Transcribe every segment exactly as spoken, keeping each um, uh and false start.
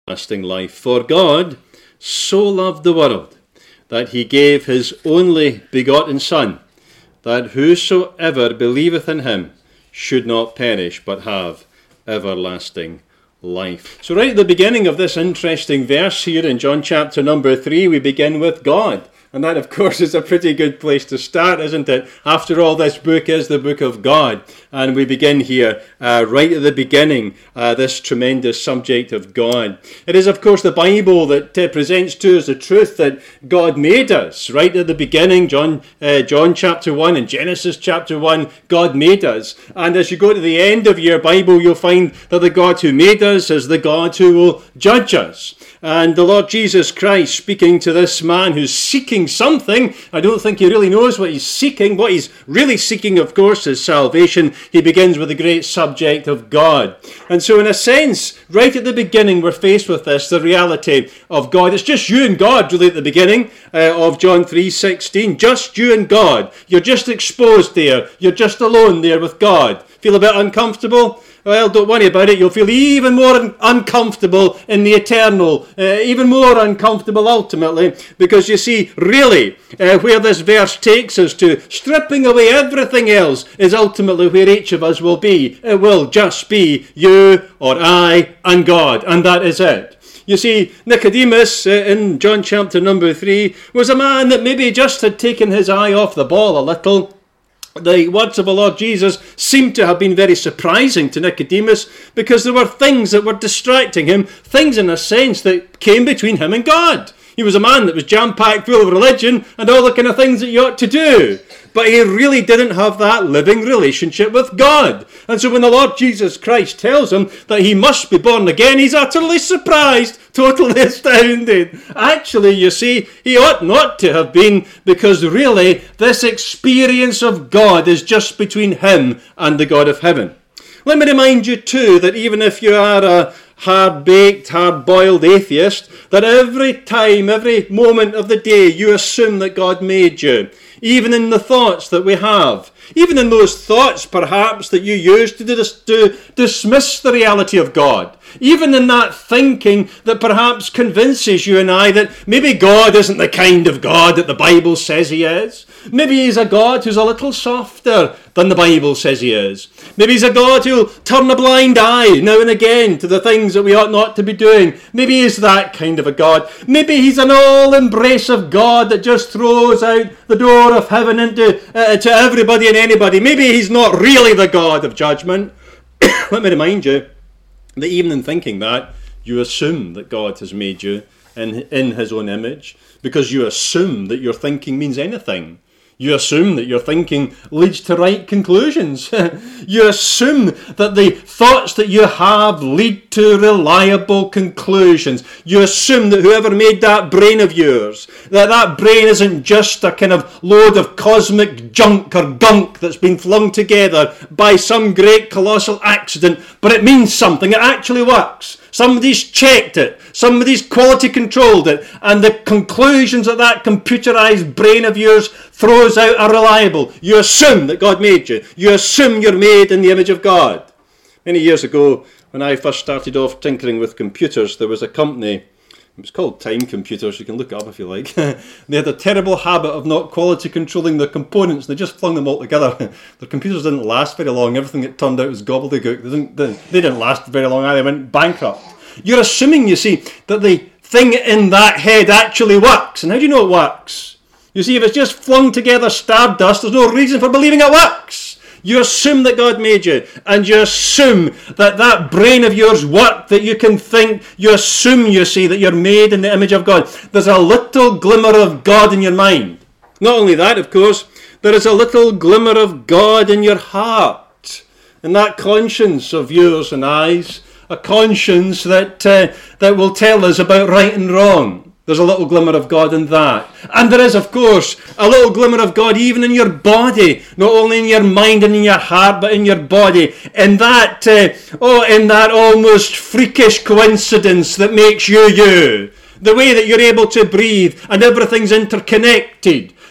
everlasting life. For God so loved the world that he gave his only begotten Son, that whosoever believeth in him should not perish, but have everlasting life. So right at the beginning of this interesting verse here in John chapter number three, we begin with God. And that, of course, is a pretty good place to start, isn't it? After all, this book is the book of God. And we begin here, uh, right at the beginning, uh, this tremendous subject of God. It is, of course, the Bible that uh, presents to us the truth that God made us. Right at the beginning, John, uh, John chapter one and Genesis chapter one, God made us. And as you go to the end of your Bible, you'll find that the God who made us is the God who will judge us. And the Lord Jesus Christ, speaking to this man who's seeking something, I don't think he really knows what he's seeking. What he's really seeking, of course, is salvation. He begins with the great subject of God. And so in a sense, right at the beginning, we're faced with this, the reality of God. It's just you and God, really, at the beginning uh, of John three sixteen. Just you and God. You're just exposed there. You're just alone there with God. Feel a bit uncomfortable? Well, don't worry about it. You'll feel even more un- uncomfortable in the eternal, uh, even more uncomfortable ultimately, because you see, really, uh, where this verse takes us to, stripping away everything else, is ultimately where each of us will be. It will just be you or I and God, and that is it. You see, Nicodemus, uh, in John chapter number three, was a man that maybe just had taken his eye off the ball a little. The words of the Lord Jesus seem to have been very surprising to Nicodemus, because there were things that were distracting him, things in a sense that came between him and God. He was a man that was jam-packed full of religion and all the kind of things that you ought to do. But he really didn't have that living relationship with God. And so when the Lord Jesus Christ tells him that he must be born again, he's utterly surprised, totally astounded. Actually, you see, he ought not to have been, because really this experience of God is just between him and the God of heaven. Let me remind you too that even if you are a hard-baked, hard-boiled atheist, that every time, every moment of the day, you assume that God made you. Even in the thoughts that we have. Even in those thoughts, perhaps, that you use to, dis- to dismiss the reality of God. Even in that thinking that perhaps convinces you and I that maybe God isn't the kind of God that the Bible says he is. Maybe he's a God who's a little softer than the Bible says he is. Maybe he's a God who'll turn a blind eye now and again to the things that we ought not to be doing. Maybe he's that kind of a God. Maybe he's an all-embracive God that just throws out the door of heaven into uh, to everybody and anybody. Maybe he's not really the God of judgment. Let me remind you that even in thinking that, you assume that God has made you in, in his own image, because you assume that your thinking means anything. You assume that your thinking leads to right conclusions. You assume that the thoughts that you have lead to reliable conclusions. You assume that whoever made that brain of yours, that that brain isn't just a kind of load of cosmic junk or gunk that's been flung together by some great colossal accident, but it means something. It actually works. Somebody's checked it. Somebody's quality controlled it. And the conclusions that that computerized brain of yours throws out are reliable. You assume that God made you. You assume you're made in the image of God. Many years ago, when I first started off tinkering with computers, there was a company, it was called Time Computers, you can look it up if you like. They had a terrible habit of not quality controlling their components. They just flung them all together. Their computers didn't last very long. Everything that turned out was gobbledygook. They didn't, they, they didn't last very long either. They went bankrupt. You're assuming, you see, that the thing in that head actually works. And how do you know it works? You see, if it's just flung together stardust, there's no reason for believing it works. You assume that God made you, and you assume that that brain of yours worked, that you can think. You assume, you see, that you're made in the image of God. There's a little glimmer of God in your mind. Not only that, of course, there is a little glimmer of God in your heart. And that conscience of yours and I's, a conscience that uh, that will tell us about right and wrong. There's a little glimmer of God in that. And there is, of course, a little glimmer of God even in your body. Not only in your mind and in your heart, but in your body. In that, uh, oh, in that almost freakish coincidence that makes you you. The way that you're able to breathe and everything's interconnected.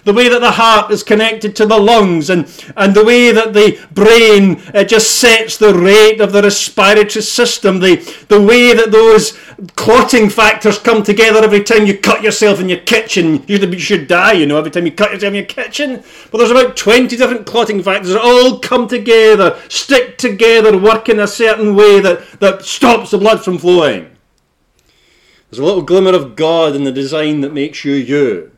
the way that the heart is connected to the lungs, and, and the way that the brain uh, just sets the rate of the respiratory system, the, the way that those clotting factors come together every time you cut yourself in your kitchen. You should die, you know, every time you cut yourself in your kitchen. But there's about twenty different clotting factors that all come together, stick together, work in a certain way that, that stops the blood from flowing. There's a little glimmer of God in the design that makes you you.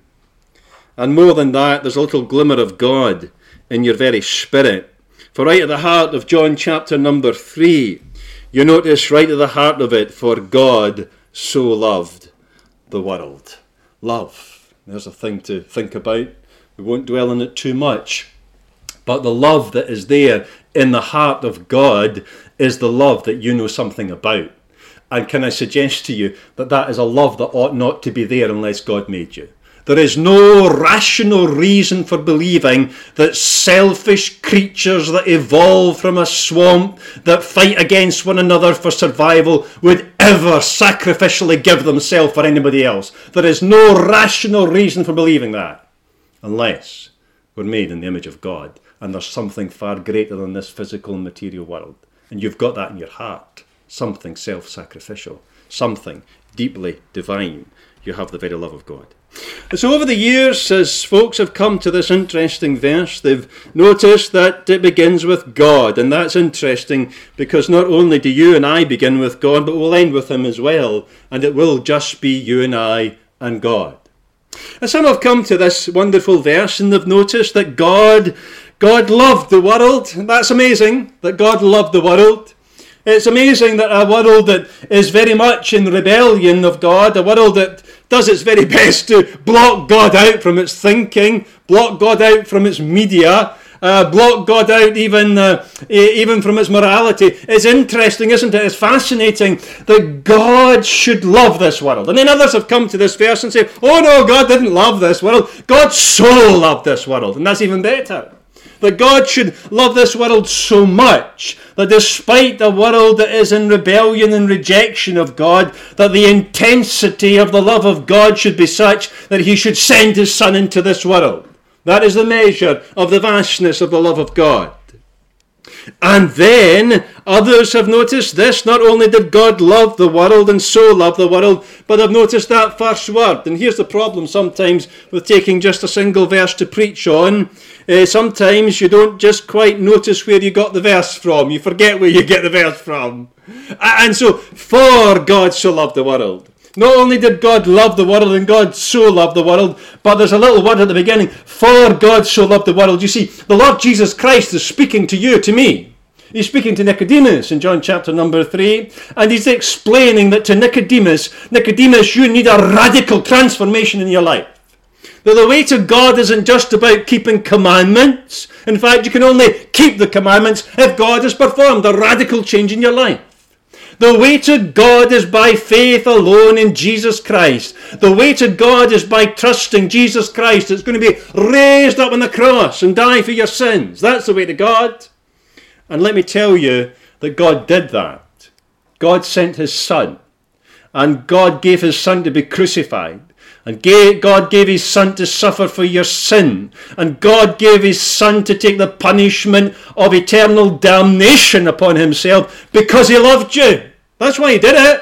And more than that, there's a little glimmer of God in your very spirit. For right at the heart of John chapter number three, you notice right at the heart of it, for God so loved the world. Love. There's a thing to think about. We won't dwell on it too much. But the love that is there in the heart of God is the love that you know something about. And can I suggest to you that that is a love that ought not to be there unless God made you. There is no rational reason for believing that selfish creatures that evolve from a swamp, that fight against one another for survival, would ever sacrificially give themselves for anybody else. There is no rational reason for believing that, unless we're made in the image of God, and there's something far greater than this physical and material world. And you've got that in your heart. Something self-sacrificial, something deeply divine. You have the very love of God. And so over the years, as folks have come to this interesting verse, they've noticed that it begins with God. And that's interesting because not only do you and I begin with God, but we'll end with him as well. And it will just be you and I and God. And some have come to this wonderful verse and they've noticed that God, God loved the world. That's amazing, that God loved the world. It's amazing that a world that is very much in rebellion of God, a world that does its very best to block God out from its thinking, block God out from its media, uh, block God out even, uh, even from its morality. It's interesting, isn't it? It's fascinating that God should love this world. And then others have come to this verse and say, oh no, God didn't love this world. God so loved this world. And that's even better. That God should love this world so much that despite a world that is in rebellion and rejection of God, that the intensity of the love of God should be such that he should send his Son into this world. That is the measure of the vastness of the love of God. And then others have noticed this. Not only did God love the world and so love the world, but have noticed that first word. And here's the problem sometimes with taking just a single verse to preach on. Uh, sometimes you don't just quite notice where you got the verse from. You forget where you get the verse from. And so, for God so loved the world. Not only did God love the world and God so loved the world, but there's a little word at the beginning, for God so loved the world. You see, the Lord Jesus Christ is speaking to you, to me. He's speaking to Nicodemus in John chapter number three, and he's explaining that to Nicodemus, Nicodemus, you need a radical transformation in your life. That the way to God isn't just about keeping commandments. In fact, you can only keep the commandments if God has performed a radical change in your life. The way to God is by faith alone in Jesus Christ. The way to God is by trusting Jesus Christ. It's going to be raised up on the cross and die for your sins. That's the way to God. And let me tell you that God did that. God sent his Son. And God gave his Son to be crucified. And God gave his Son to suffer for your sin. And God gave his Son to take the punishment of eternal damnation upon himself because he loved you. That's why he did it.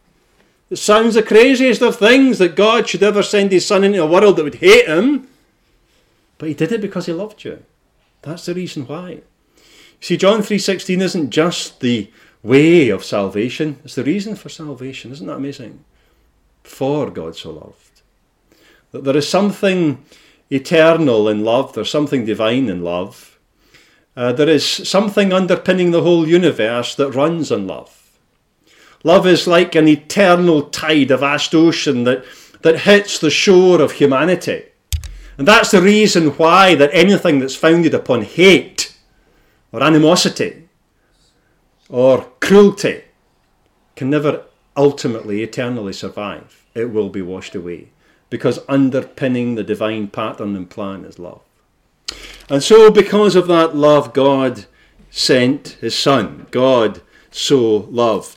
It sounds the craziest of things that God should ever send his Son into a world that would hate him. But he did it because he loved you. That's the reason why. See, John three sixteen isn't just the way of salvation. It's the reason for salvation. Isn't that amazing? For God so loved. That there is something eternal in love. There's something divine in love. Uh, there is something underpinning the whole universe that runs on love. Love is like an eternal tide, a vast ocean that, that hits the shore of humanity. And that's the reason why that anything that's founded upon hate or animosity or cruelty can never ultimately, eternally survive. It will be washed away. Because underpinning the divine pattern and plan is love. And so because of that love, God sent his Son. God so loved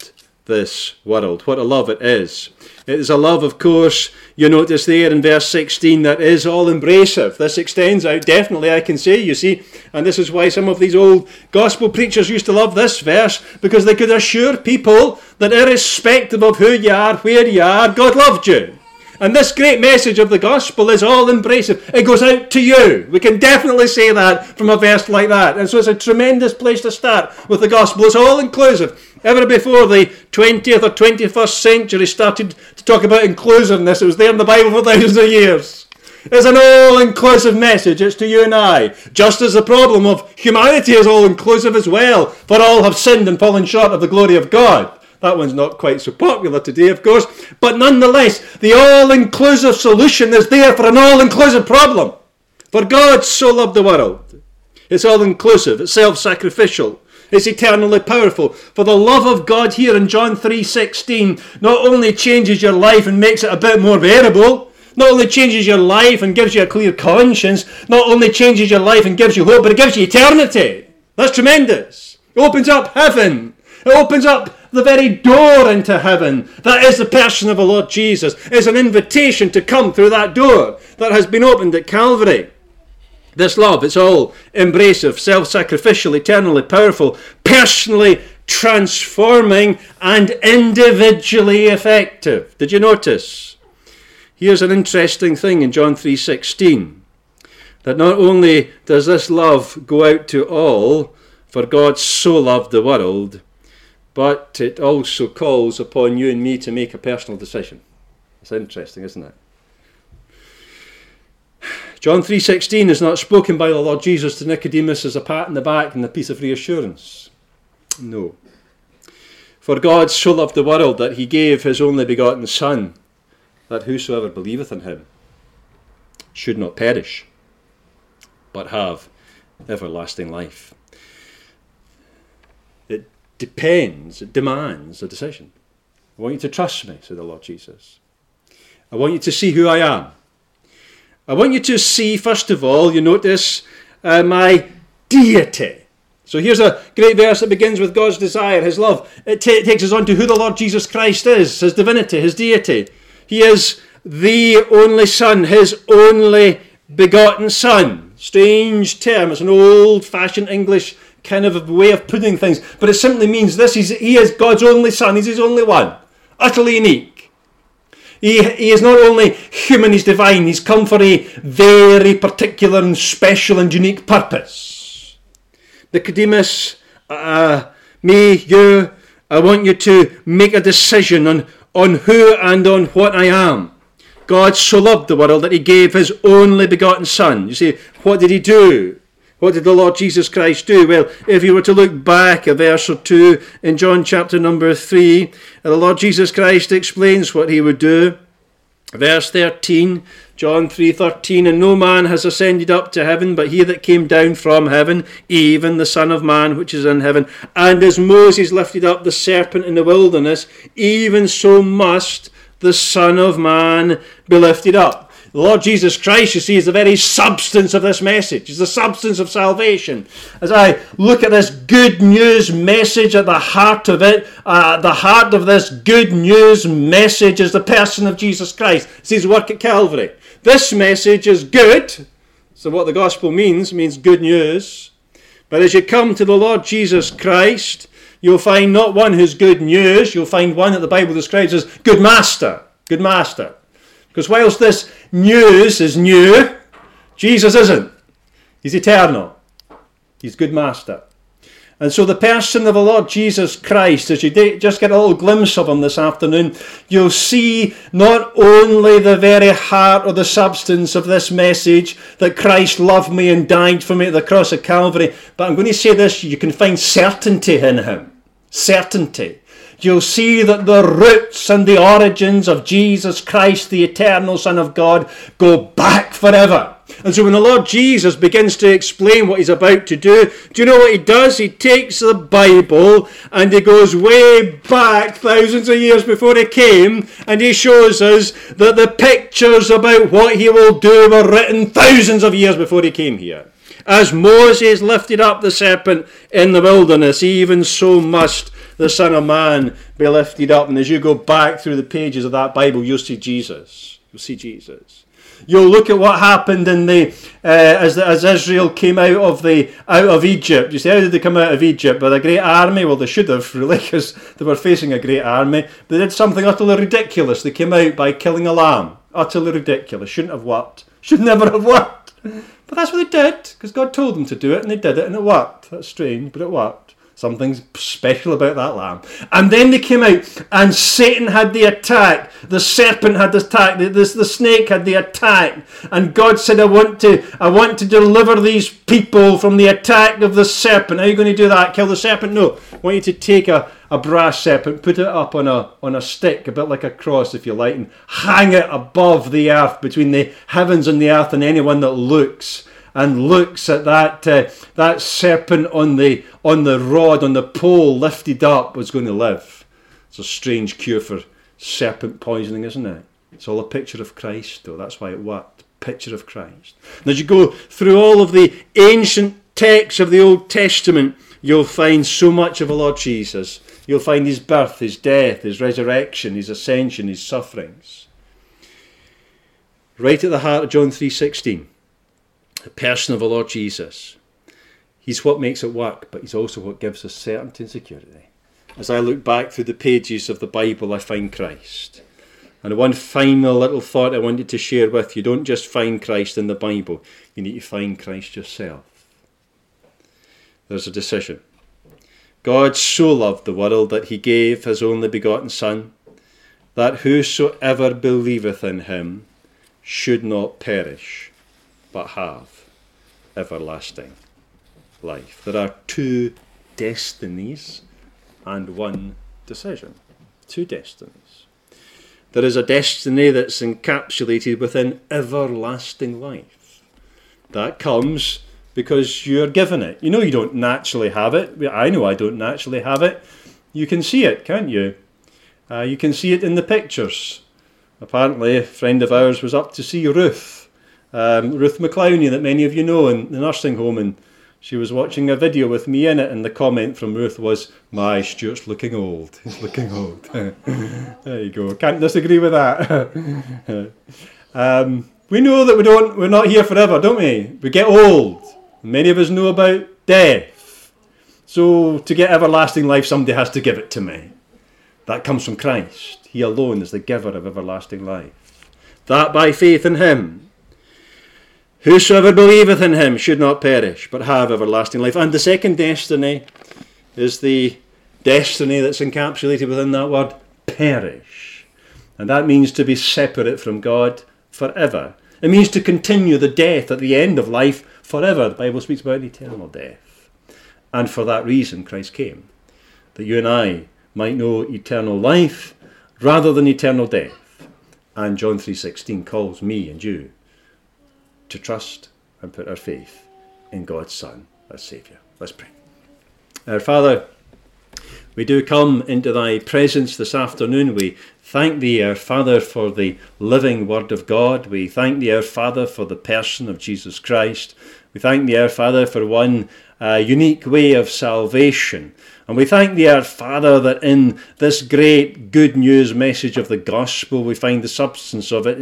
this world. What a love it is. It is a love, of course, you notice there in verse sixteen, that is all-embracive. This extends out, definitely, I can say, you see. And this is why some of these old gospel preachers used to love this verse, because they could assure people that irrespective of who you are, where you are, God loved you. And this great message of the gospel is all-embracive. It goes out to you. We can definitely say that from a verse like that. And so it's a tremendous place to start with the gospel. It's all-inclusive. Ever before the twentieth or twenty-first century started to talk about inclusiveness, it was there in the Bible for thousands of years. It's an all-inclusive message. It's to you and I. Just as the problem of humanity is all-inclusive as well. For all have sinned and fallen short of the glory of God. That one's not quite so popular today, of course. But nonetheless, the all-inclusive solution is there for an all-inclusive problem. For God so loved the world. It's all-inclusive. It's self-sacrificial. It's eternally powerful. For the love of God here in John three sixteen not only changes your life and makes it a bit more bearable, not only changes your life and gives you a clear conscience, not only changes your life and gives you hope, but it gives you eternity. That's tremendous. It opens up heaven. It opens up the very door into heaven. That is the person of the Lord Jesus. It's an invitation to come through that door that has been opened at Calvary. This love, it's all embracive, self-sacrificial, eternally powerful, personally transforming, and individually effective. Did you notice? Here's an interesting thing in John three sixteen. That not only does this love go out to all, for God so loved the world, but it also calls upon you and me to make a personal decision. It's interesting, isn't it? John three sixteen is not spoken by the Lord Jesus to Nicodemus as a pat on the back and a piece of reassurance. No. For God so loved the world that he gave his only begotten Son, that whosoever believeth in him should not perish, but have everlasting life. It depends, it demands a decision. I want you to trust me, said the Lord Jesus. I want you to see who I am. I want you to see, first of all, you notice, uh, my deity. So here's a great verse that begins with God's desire, his love. It t- takes us on to who the Lord Jesus Christ is, his divinity, his deity. He is the only Son, his only begotten Son. Strange term. It's an old-fashioned English kind of way of putting things. But it simply means this. He's, he is God's only Son. He's his only one. Utterly unique. He, he is not only human, he's divine. He's come for a very particular and special and unique purpose. Nicodemus, uh, me, you, I want you to make a decision on, on who and on what I am. God so loved the world that he gave his only begotten Son. You see, what did he do? What did the Lord Jesus Christ do? Well, if you were to look back a verse or two in John chapter number three, the Lord Jesus Christ explains what he would do. Verse thirteen, John three thirteen, and no man has ascended up to heaven, but he that came down from heaven, even the Son of Man which is in heaven. And as Moses lifted up the serpent in the wilderness, even so must the Son of Man be lifted up. The Lord Jesus Christ, you see, is the very substance of this message. It's the substance of salvation. As I look at this good news message at the heart of it, uh, the heart of this good news message is the person of Jesus Christ. It's his work at Calvary. This message is good. So what the gospel means, means good news. But as you come to the Lord Jesus Christ, you'll find not one who's good news. You'll find one that the Bible describes as good master. Good master. Because whilst this news is new, Jesus isn't. He's eternal. He's good master. And so the person of the Lord Jesus Christ, as you just get a little glimpse of him this afternoon, you'll see not only the very heart or the substance of this message, that Christ loved me and died for me at the cross of Calvary, but I'm going to say this, you can find certainty in him. Certainty. You'll see that the roots and the origins of Jesus Christ, the eternal Son of God, go back forever. And so when the Lord Jesus begins to explain what he's about to do, do you know what he does? He takes the Bible and he goes way back thousands of years before he came, and he shows us that the pictures about what he will do were written thousands of years before he came here. As Moses lifted up the serpent in the wilderness, even so must the Son of Man be lifted up. And as you go back through the pages of that Bible, you'll see Jesus. You'll see Jesus. You'll look at what happened in the uh, as the, as Israel came out of the out of Egypt. You say, how did they come out of Egypt? With a great army? Well, they should have, really, because they were facing a great army. They did something utterly ridiculous. They came out by killing a lamb. Utterly ridiculous. Shouldn't have worked. Should never have worked. But that's what they did, because God told them to do it, and they did it, and it worked. That's strange, but it worked. Something special about that lamb. And then they came out, and Satan had the attack. The serpent had the attack. The, the, the snake had the attack. And God said, I want to I want to deliver these people from the attack of the serpent. How are you going to do that? Kill the serpent? No. I want you to take a, a brass serpent, put it up on a, on a stick, a bit like a cross, if you like, and hang it above the earth, between the heavens and the earth, and anyone that looks and looks at that uh, that serpent on the on the rod, on the pole, lifted up, was going to live. It's a strange cure for serpent poisoning, isn't it? It's all a picture of Christ, though. That's why it worked. Picture of Christ. And as you go through all of the ancient texts of the Old Testament, you'll find so much of the Lord Jesus. You'll find his birth, his death, his resurrection, his ascension, his sufferings. Right at the heart of John three sixteen. The person of the Lord Jesus. He's what makes it work, but he's also what gives us certainty and security. As I look back through the pages of the Bible, I find Christ. And one final little thought I wanted to share with you. Don't just find Christ in the Bible. You need to find Christ yourself. There's a decision. God so loved the world that he gave his only begotten Son, that whosoever believeth in him should not perish, but have everlasting life. There are two destinies and one decision. Two destinies. There is a destiny that's encapsulated within everlasting life. That comes because you're given it. You know you don't naturally have it. I know I don't naturally have it. You can see it, can't you? Uh, you can see it in the pictures. Apparently, a friend of ours was up to see Ruth. Um, Ruth McClowney, that many of you know, in the nursing home, and she was watching a video with me in it, and the comment from Ruth was, "My, Stuart's looking old. He's looking old." There you go. Can't disagree with that. um, we know that we don't. We're not here forever, don't we? We get old. Many of us know about death. So to get everlasting life, somebody has to give it to me. That comes from Christ. He alone is the giver of everlasting life. That by faith in him. Whosoever believeth in him should not perish, but have everlasting life. And the second destiny is the destiny that's encapsulated within that word, perish. And that means to be separate from God forever. It means to continue the death at the end of life forever. The Bible speaks about eternal death. And for that reason Christ came, that you and I might know eternal life rather than eternal death. And John three sixteen calls me and you to trust and put our faith in God's Son as Saviour. Let's pray. Our Father, we do come into thy presence this afternoon. We thank thee, our Father, for the living Word of God. We thank thee, our Father, for the person of Jesus Christ. We thank thee, our Father, for one uh, unique way of salvation. And we thank thee, our Father, that in this great good news message of the gospel, we find the substance of it